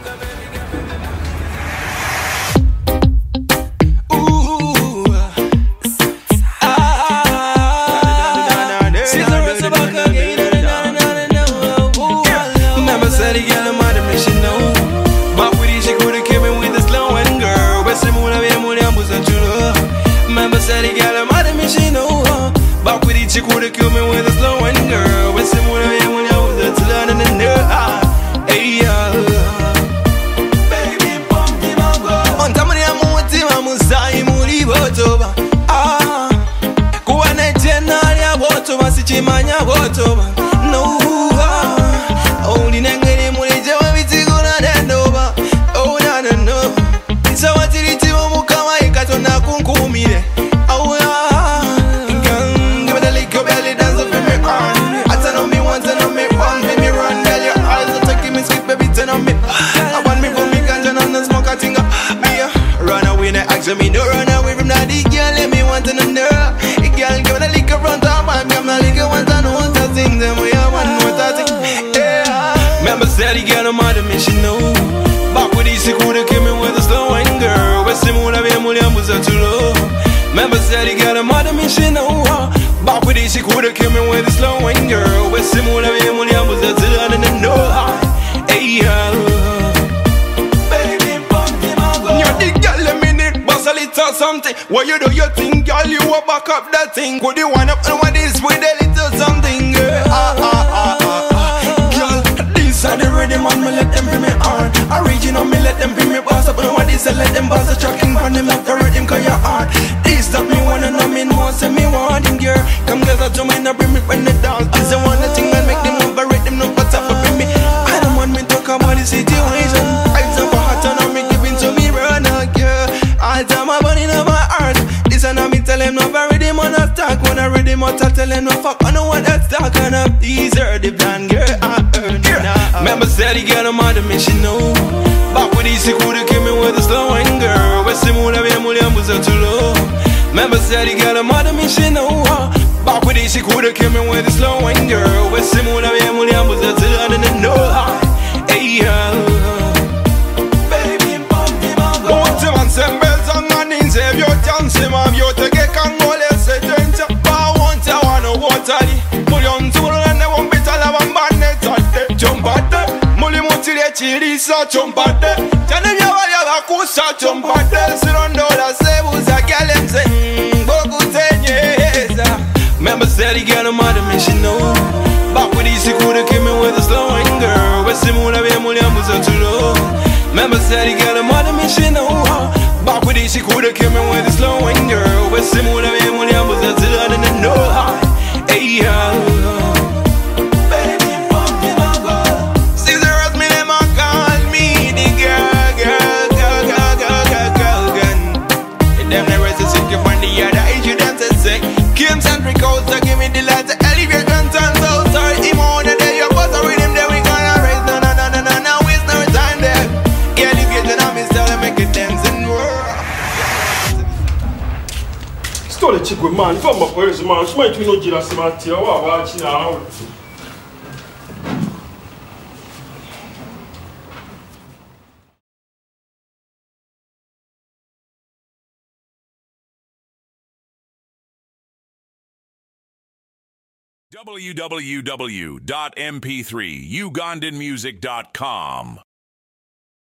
She coulda killed me with a slow and girl. When she moved away, when I was just learning the nerve. Hey, baby, pumpkin mango. On tamani ya muti wa musai muri botoba. Kuwa na jena ya botoba, si chimanya botoba. No, only nengeni muri jewa vitiguna dendoba. Oh, no. Isa watiri timu mukama ikatona kunkumire. Me no run away from that girl, let me want to know. The girl give me the liquor front of my girl, the liquor want to know what I think. Then we have one more thing. Yeah. Remember said the girl I'm mad at me, she know. Back with these, she coulda came in with a slow wine girl. Where she moon away, mullion was too low. Remember said the girl I'm mad at me, she know. Back with these, she coulda came in with a slow wine girl. Where she moon away, mullion was too low. And then no, hey, something. What you do, you think, girl, you will back up that thing. Could you wind up and what is with a little something, girl? Girl, these are the rhythm and me let them bring me on. Original, me let them bring me boss up. And what is it, let them boss a tracking on them, not the rhythm, cause you're on. This that me wanna know, me know, say me wanting, girl. Come get out to me, now bring me when they dance. This is one of the thing that make them move, but rhythm, no what's up, bring me. I don't want me talk about the situation. I just for hot and I'm giving to me, run out, girl. I tell my body in my heart. This and I me tell him no very them on a talk. When I read him out, I tell him no fuck. I know what that's talking up. These are the plan, girl. I earn it now. Remember said he got a mad at me, she know. Back with these, he coulda came in with a slow wine girl. Where she moved away, mullion was too low. Remember said he got a mad at me, she know. Back with these, he coulda came in with a slow wine girl. Where she moved away, mullion was too low. And then no, hey, baby, pumpkin mango. Save your chance, ma'am. You take a Congo, let's say, I want to water. Mullion tool and they won't be tall of a man. Jump at them. Mulli mutile chili, so jump at them. Tell them you are a kusa, jump at them. Sit on dollar, say, who's a gal and say, Bogu 10 years. Remember, said he got a mother, me, she know. Back with these, he coulda came in with a slow wine girl. Where she moved away, mullion was too low. Remember, said he got a mother, me, she know. Back with it, she coulda came in with a slow wine girl. Where she moved away, mullion was too low. And then no, hey, baby, pumpkin mango. Scissors me, them a call me the girl. If them never say sick, you find the other age, you dance and sick. Kim Centric Coast, so give me the light to elevate and turn so sorry. Him on the day, you bust a rhythm, then we gonna raise. No, waste no time there. Elevate and I'm still make it dance and work. Stole the chick with man, come up with man. She might be no jealous about you. What about you now? www.mp3ugandanmusic.com